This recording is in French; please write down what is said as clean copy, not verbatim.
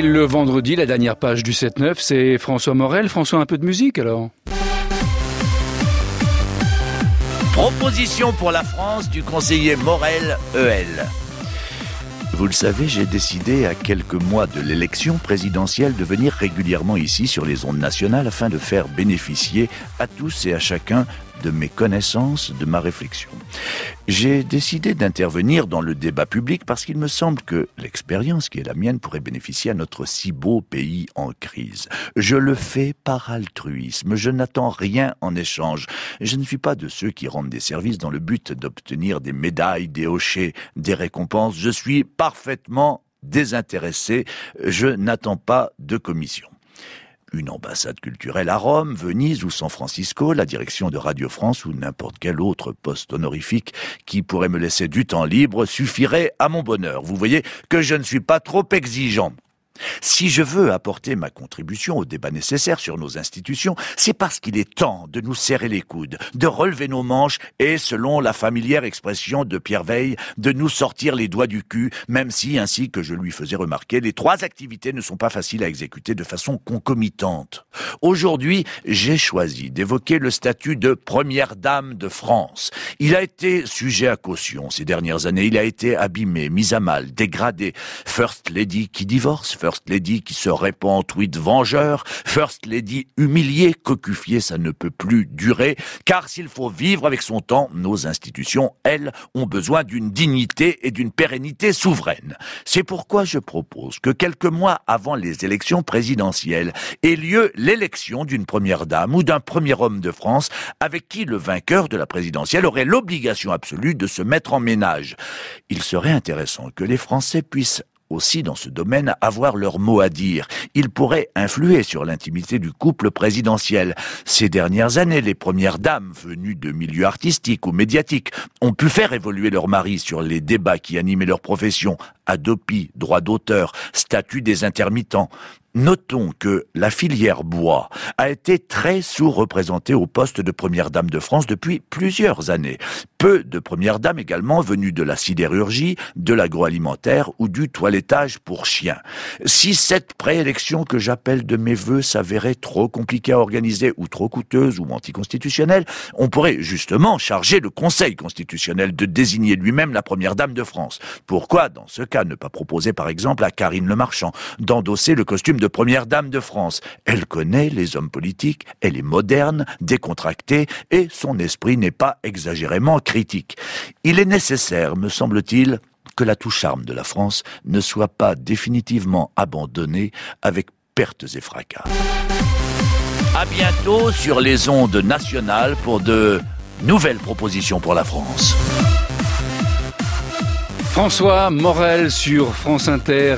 le vendredi, la dernière page du 7-9, c'est François Morel. François, un peu de musique alors? Proposition pour la France du conseiller Morel EL. Vous le savez, j'ai décidé à quelques mois de l'élection présidentielle de venir régulièrement ici sur les ondes nationales afin de faire bénéficier à tous et à chacun de mes connaissances, de ma réflexion. J'ai décidé d'intervenir dans le débat public parce qu'il me semble que l'expérience qui est la mienne pourrait bénéficier à notre si beau pays en crise. Je le fais par altruisme, je n'attends rien en échange. Je ne suis pas de ceux qui rendent des services dans le but d'obtenir des médailles, des hochets, des récompenses. Je suis parfaitement désintéressé, je n'attends pas de commission. Une ambassade culturelle à Rome, Venise ou San Francisco, la direction de Radio France ou n'importe quel autre poste honorifique qui pourrait me laisser du temps libre suffirait à mon bonheur. Vous voyez que je ne suis pas trop exigeant. Si je veux apporter ma contribution au débat nécessaire sur nos institutions, c'est parce qu'il est temps de nous serrer les coudes, de relever nos manches et, selon la familière expression de Pierre Veille, de nous sortir les doigts du cul, même si, ainsi que je lui faisais remarquer, les trois activités ne sont pas faciles à exécuter de façon concomitante. Aujourd'hui, j'ai choisi d'évoquer le statut de première dame de France. Il a été sujet à caution ces dernières années, il a été abîmé, mis à mal, dégradé. First Lady qui divorce, First Lady qui se répand en tweet vengeur, First Lady humiliée, cocufiée, ça ne peut plus durer, car s'il faut vivre avec son temps, nos institutions, elles, ont besoin d'une dignité et d'une pérennité souveraine. C'est pourquoi je propose que quelques mois avant les élections présidentielles ait lieu l'élection d'une première dame ou d'un premier homme de France avec qui le vainqueur de la présidentielle aurait l'obligation absolue de se mettre en ménage. Il serait intéressant que les Français puissent aussi dans ce domaine avoir leur mot à dire. Ils pourraient influer sur l'intimité du couple présidentiel. Ces dernières années, les premières dames venues de milieux artistiques ou médiatiques ont pu faire évoluer leurs maris sur les débats qui animaient leur profession. Hadopi, droit d'auteur, statut des intermittents. Notons que la filière bois a été très sous-représentée au poste de première dame de France depuis plusieurs années. Peu de premières dames également venues de la sidérurgie, de l'agroalimentaire ou du toilettage pour chiens. Si cette préélection que j'appelle de mes vœux s'avérait trop compliquée à organiser ou trop coûteuse ou anticonstitutionnelle, on pourrait justement charger le Conseil constitutionnel de désigner lui-même la première dame de France. Pourquoi, dans ce cas, ne pas proposer par exemple à Karine Le Marchand d'endosser le costume de première dame de France? Elle connaît les hommes politiques, elle est moderne, décontractée et son esprit n'est pas exagérément critique. Il est nécessaire, me semble-t-il, que la touche charme de la France ne soit pas définitivement abandonnée avec pertes et fracas. À bientôt sur les ondes nationales pour de nouvelles propositions pour la France. François Morel sur France Inter.